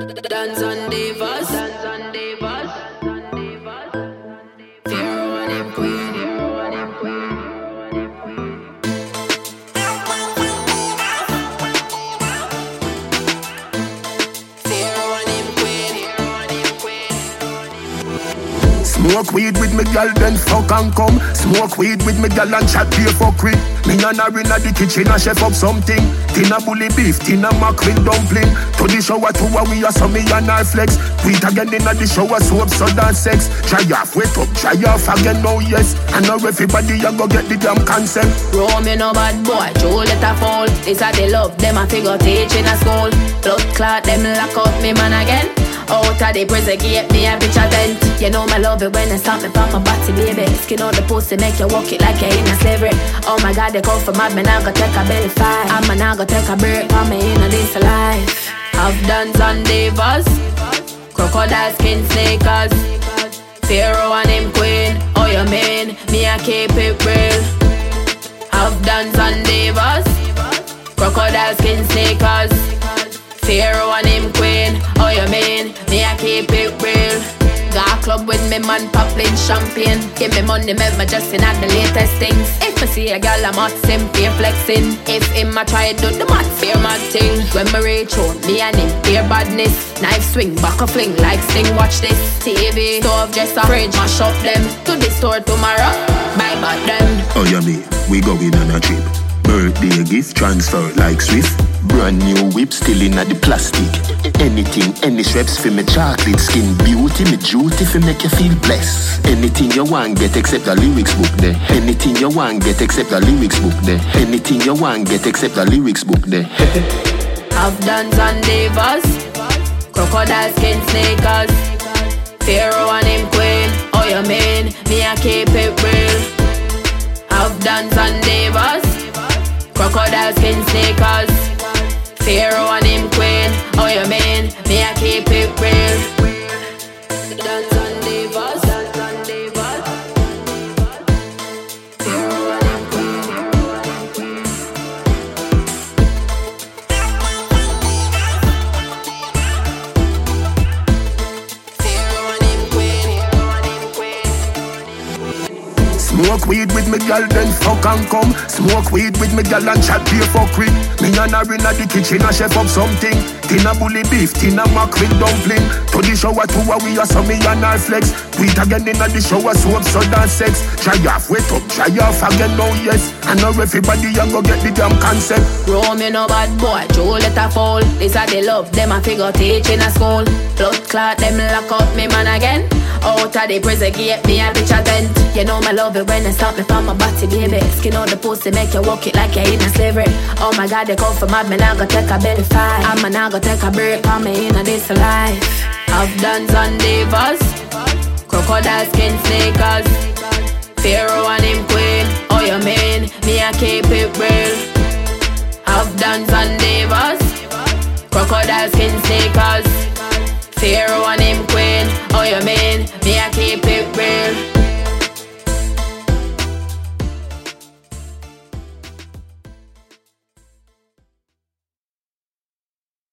Dance on Divas. Pharaoh and him queen. Smoke weed with me gal, then fuck and come. Smoke weed with me gal and chat pay for quick. Me and her inna the kitchen and chef up something. Tina bully beef, tina mackerel dumpling. To the shower to a we a so me and her flex. Do it again inna the shower, soap, soda and sex. Dry off, wait up, dry off again, no yes. And now everybody a go get the damn consent. Rome, you no bad boy, Joe let her fall. This a they love, them a figure teach in a school. Blood clot, them lock up me man again. Out of the prison gate, me a bitch a tent. You know me love it when they stop me from my body, baby. Skin out the pussy, make you walk it like you're in a slavery. Oh my God, they come from mad, me now go take a belly fight. I'm now go take a break, for me in a this life. I've dance on Divas, crocodile skin sneakers, Pharaoh and him queen. Oh you mean, me a keep it real. I've dance on Divas, crocodile skin sneakers, Pharaoh and him queen. Oh you mean, me a keep it real. Got a club with me man popping champagne. Give me money, make me just in at the latest things. If I see a gal, I'm hot, fear flexing. If him a try do the mad fear mad thing. When me reach home, me and him fear badness. Knife swing, back a fling like sting. Watch this TV, stove, just a fridge, mash up them. To the store tomorrow, buy back them. Oh yeah me, we going on a trip. Birthday gift transfer like Swift. Brand new whip still in the plastic. Anything, any straps for me chocolate skin. Beauty, me duty for make you feel blessed. Anything you want get except the lyrics book there. Anything you want get except the lyrics book there. Anything you want get except the lyrics book there. I've dance on Divas, crocodile skin sneakers, Pharaoh and him queen. Oh you mean, me a keep it real. I've dance on Divas, crocodile skin sneakers, Pharaoh and him queen. Oh you mean, me a keep it real. Dance on Divas, dance on Divas, Pharaoh and him queen. Pharaoh and him queen. Smoke weed with me gal, then fuck and come. Smoke weed with me gal and chat pay for quick. Me and her inna the kitchen and chef up something. Tina bully beef, tina mackerel dumpling. To the shower to a we a so me and her flex. Do it again inna the shower, soap, soda and sex. Dry off, wait up, dry off again, no yes. And now everybody a go get the damn concept. Rome, you no bad boy, Joe let her fall. This a they love, them a figure teach in a school. Blood clot, them lock up me man again. Out of the prison gate, me a bitch a tent. You know me love it when they stop me from my body, baby. Skin out the pussy, make you walk it like you're in a slavery. Oh my God, they come from mad, me now go take a belly fight. I'm now go take a break, for me in a this life. I've dance on Divas, crocodile skin sneakers, Pharaoh and him queen. Oh you mean, me a keep it real. I've dance on Divas, crocodile skin sneakers, Pharaoh and